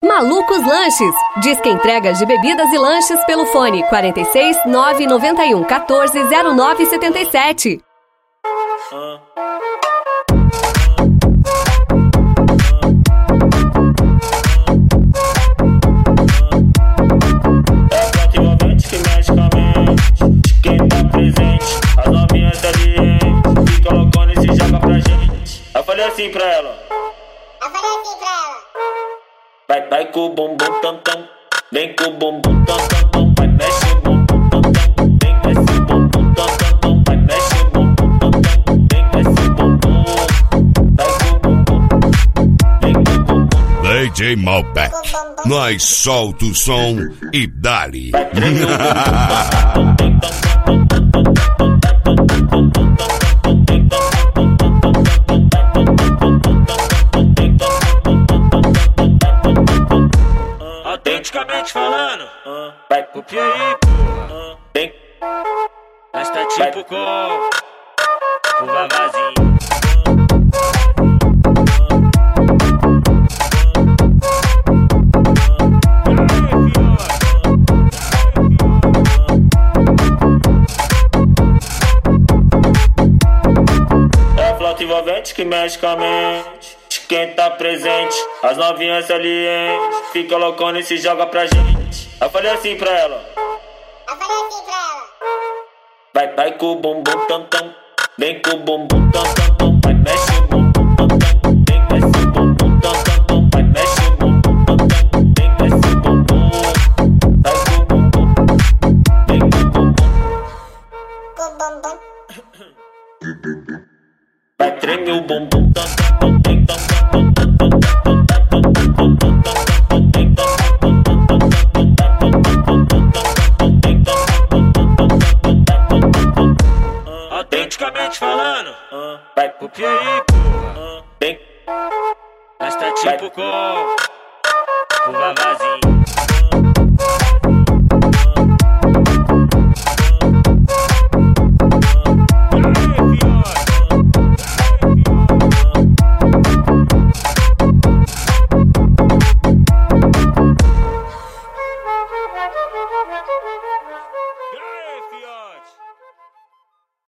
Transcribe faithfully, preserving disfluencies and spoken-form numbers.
Malucos Lanches. Diz que entregas de bebidas e lanches pelo fone quarenta e seis, nove noventa e um, quatorze, zero nove setenta e sete. Uh. Eu falei assim pra ela. Eu falei assim pra ela. Vai, vai com o bumbum tam tam. Vem com o bumbum tam tam tam. Vai, mexe o bumbum tam tam. Vem, mexe o bumbum tam tam tam. Vai, mexe o bumbum tam tam. Vem, mexe o bumbum. Vai com o bumbum. Vem com o bumbum. D J Malbec. Nós solta o som e dali. Vai, tremer o bumbum tam tam tam. Autenticamente falando, uh, vai o Piauí, porra, vem, nós tá tipo com o Vavazinho. É a flauta envolvente que mexe com a mente. Quem tá presente, as novinhas salientes, fica loucona e se joga pra gente. Eu falei assim pra ela. Eu falei assim pra ela. Vai, vai com o bumbum tam tam. Vem com o bumbum tam tam tam. Vai, mexe o bumbum tam tam. Vem, mexe o bumbum tam tam tam. Vai, mexe o bumbum tam tam. Vem, mexe o bumbum. Vai com o bumbum. Vem com o bumbum. Com o bumbum. Vai, treme o bumbum tam tam. Vem tam tam. Autenticamente falando, uh, vai o Piauí, porra, vem, nós tá tipo com o Vavazinho.